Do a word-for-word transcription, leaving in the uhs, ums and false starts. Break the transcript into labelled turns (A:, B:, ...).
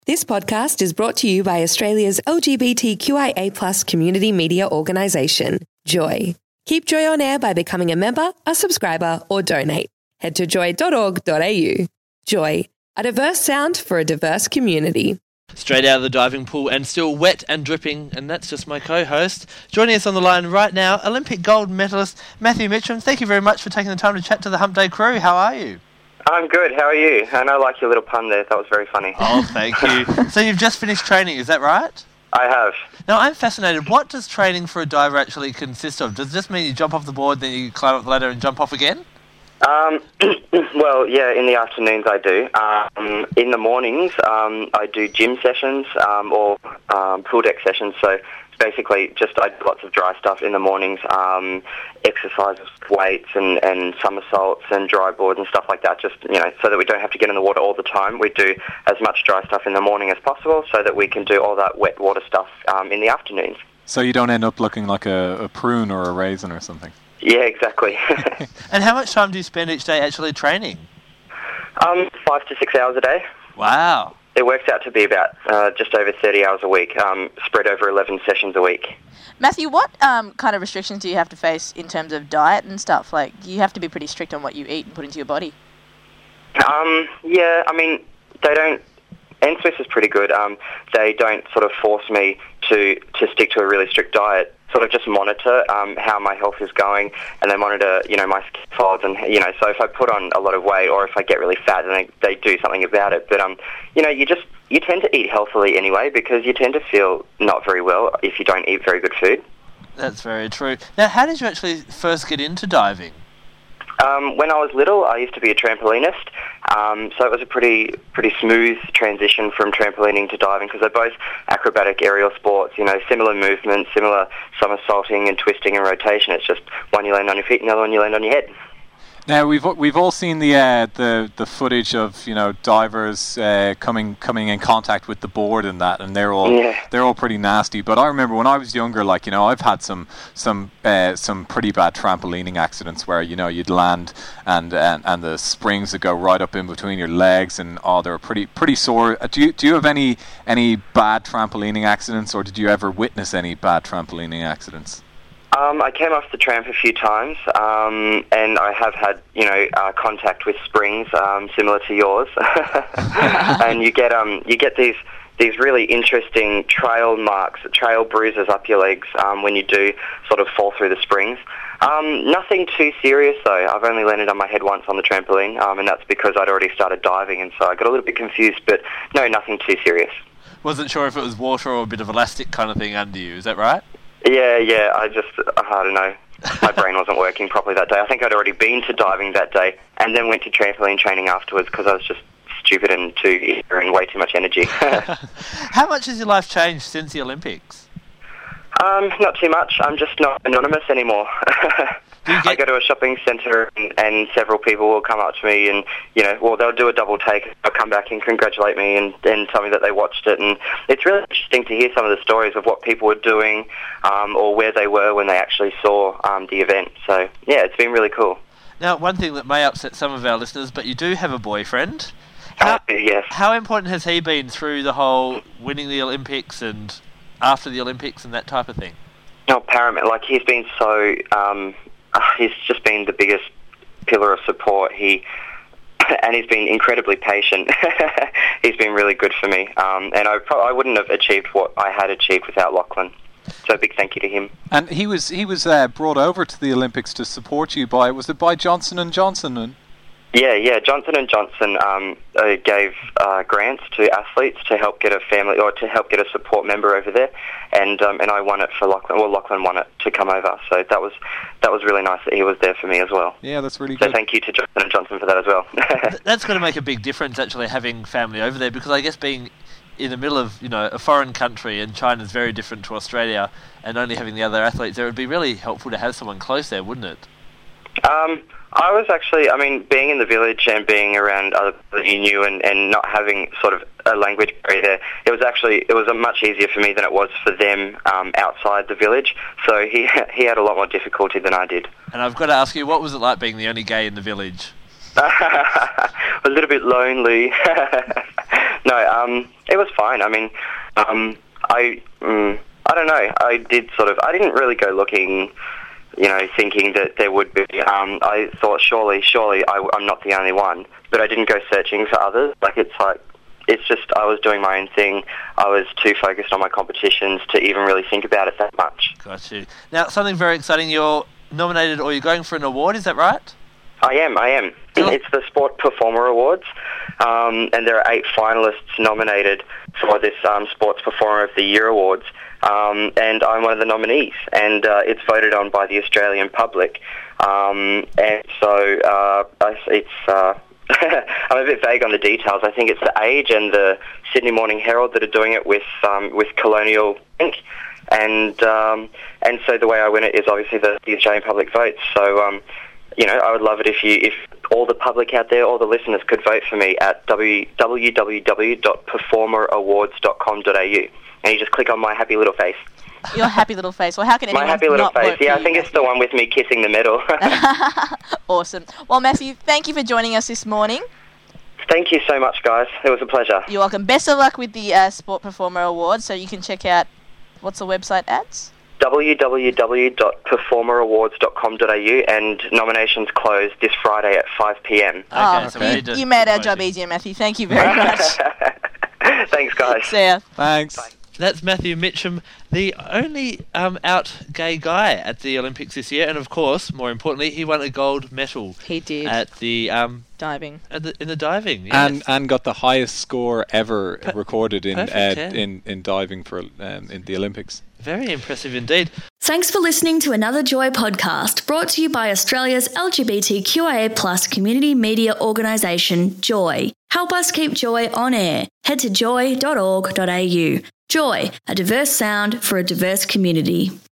A: This podcast is brought to you by Australia's L G B T Q I A plus community media organisation, Joy. Keep Joy on air by becoming a member, a subscriber, or donate. Head to joy dot org dot a u. Joy, a diverse sound for a diverse community.
B: Straight out of the diving pool and still wet and dripping, and that's just my co-host. Joining us on the line right now, Olympic gold medalist Matthew Mitchell. Thank you very much for taking the time to chat to the Hump Day crew. How are you?
C: I'm good. How are you? And I like your little pun there. That was very funny.
B: Oh, thank you. So you've just finished training, is that right?
C: I have.
B: Now, I'm fascinated. What does training for a diver actually consist of? Does it just mean you jump off the board, then you climb up the ladder and jump off again?
C: Um, well, yeah, in the afternoons I do. Um, in the mornings, um, I do gym sessions um, or um, pool deck sessions. So basically just I do lots of dry stuff in the mornings, um, exercises, weights and, and somersaults and dry boards and stuff like that, just, you know, so that we don't have to get in the water all the time. We do as much dry stuff in the morning as possible so that we can do all that wet water stuff um, in the afternoons.
D: So you don't end up looking like a, a prune or a raisin or something?
C: Yeah, exactly.
B: And how much time do you spend each day actually training?
C: Um, five to six hours a day.
B: Wow.
C: It works out to be about uh, just over thirty hours a week, um, spread over eleven sessions a week.
E: Matthew, what um, kind of restrictions do you have to face in terms of diet and stuff? Like, you have to be pretty strict on what you eat and put into your body.
C: Um, yeah, I mean, they don't... N S W I S is pretty good. Um, they don't sort of force me to, to stick to a really strict diet. Sort of just monitor um, how my health is going, and they monitor, you know, my skin folds, and you know, so if I put on a lot of weight or if I get really fat, then they, they do something about it. But um, you know, you just you tend to eat healthily anyway because you tend to feel not very well if you don't eat very good food.
B: That's very true. Now, how did you actually first get into diving?
C: Um, when I was little, I used to be a trampolinist, um, so it was a pretty pretty smooth transition from trampolining to diving because they're both acrobatic aerial sports, you know, similar movements, similar somersaulting and twisting and rotation. It's just one you land on your feet and the other one you land on your head.
D: Now we've we've all seen the uh, the the footage of, you know, divers uh, coming coming in contact with the board and that, and they're all
C: yeah.
D: they're all pretty nasty. But I remember when I was younger, like, you know, I've had some some uh, some pretty bad trampolining accidents where, you know, you'd land and, and and the springs would go right up in between your legs, and oh, they were pretty pretty sore. Do you do you have any any bad trampolining accidents, or did you ever witness any bad trampolining accidents?
C: Um, I came off the tramp a few times, um, and I have had, you know, uh, contact with springs um, similar to yours, and you get um, you get these these really interesting trail marks, trail bruises up your legs um, when you do sort of fall through the springs. Um, nothing too serious though. I've only landed on my head once on the trampoline, um, and that's because I'd already started diving, and so I got a little bit confused. But no, nothing too serious.
B: Wasn't sure if it was water or a bit of elastic kind of thing under you. Is that right?
C: Yeah, yeah, I just, I don't know, my brain wasn't working properly that day. I think I'd already been to diving that day and then went to trampoline training afterwards because I was just stupid and too eager and way too much energy.
B: How much has your life changed since the Olympics?
C: Um, not too much. I'm just not anonymous anymore.
B: Get...
C: I go to a shopping centre and, and several people will come up to me and, you know, well, they'll do a double take. They'll come back and congratulate me and, and tell me that they watched it. And it's really interesting to hear some of the stories of what people were doing um, or where they were when they actually saw um, the event. So, yeah, it's been really cool.
B: Now, one thing that may upset some of our listeners, but you do have a boyfriend. How,
C: uh, yes.
B: How important has he been through the whole winning the Olympics and after the Olympics and that type of thing?
C: Oh, paramount. Like, he's been so... Um, Uh, he's just been the biggest pillar of support. He and he's been incredibly patient. He's been really good for me, um, and I pro- I wouldn't have achieved what I had achieved without Lachlan. So a big thank you to him.
D: And he was he was uh, brought over to the Olympics to support you by, was it by Johnson and Johnson? And
C: Yeah, yeah. Johnson and Johnson um, uh, gave uh, grants to athletes to help get a family or to help get a support member over there, and um, and I won it for Lachlan. Well, Lachlan won it to come over, so that was that was really nice that he was there for me as well.
D: Yeah, that's really
C: so
D: good.
C: So thank you to Johnson and Johnson for that as well.
B: That's going to make a big difference, actually, having family over there, because I guess being in the middle of, you know, a foreign country, and China's very different to Australia, and only having the other athletes there, it would be really helpful to have someone close there, wouldn't it?
C: Um. I was actually, I mean, being in the village and being around other people that you knew and, and not having sort of a language barrier there, it was actually, it was a much easier for me than it was for them um, outside the village. So he he had a lot more difficulty than I did.
B: And I've got to ask you, what was it like being the only gay in the village?
C: A little bit lonely. no, um, it was fine. I mean, um, I, mm, I don't know. I did sort of. I didn't really go looking, you know, thinking that there would be. Um, I thought surely, surely, I, I'm not the only one. But I didn't go searching for others. Like it's like, it's just I was doing my own thing. I was too focused on my competitions to even really think about it that much.
B: Got you. Now, something very exciting. You're nominated, or you're going for an award. Is that right?
C: I am, I am. It's the Sport Performer Awards, um, and there are eight finalists nominated for this um, Sports Performer of the Year Awards, um, and I'm one of the nominees, and uh, it's voted on by the Australian public, um, and so uh, it's... Uh, I'm a bit vague on the details. I think it's The Age and the Sydney Morning Herald that are doing it with um, with Colonial Ink, and um, and so the way I win it is obviously the, the Australian public votes. So um, you know, I would love it if you if all the public out there, all the listeners, could vote for me at w w w dot performer awards dot com dot a u, and you just click on my happy little face.
E: Your happy little face. Well, how can anyone
C: My happy little
E: not
C: face.
E: vote for
C: Yeah, I
E: you,
C: think it's the one with me kissing the medal.
E: Awesome. Well, Matthew, thank you for joining us this morning.
C: Thank you so much, guys. It was a pleasure.
E: You're welcome. Best of luck with the uh, Sport Performer Awards. So you can check out, what's the website ads?
C: w w w dot performer awards dot com dot a u, and nominations close this Friday at five p m.
B: Okay,
E: Oh,
B: so we
E: you,
B: need to
E: you made our
B: promote
E: job
B: you.
E: easier, Matthew. Thank you very much.
C: Thanks, guys.
E: See ya.
D: Thanks.
C: Bye.
B: That's Matthew Mitchum, the only um, out gay guy at the Olympics this year, and of course, more importantly, he won a gold medal
E: He did.
B: at the um,
E: Diving.
B: at the, in the diving. Yes.
D: And and got the highest score ever
B: Per-
D: recorded in uh,
B: perfect ten.
D: in in diving for um, in the Olympics.
B: Very impressive indeed.
F: Thanks for listening to another Joy podcast brought to you by Australia's L G B T Q I A plus community media organisation, Joy. Help us keep Joy on air. Head to joy dot org dot a u. Joy, a diverse sound for a diverse community.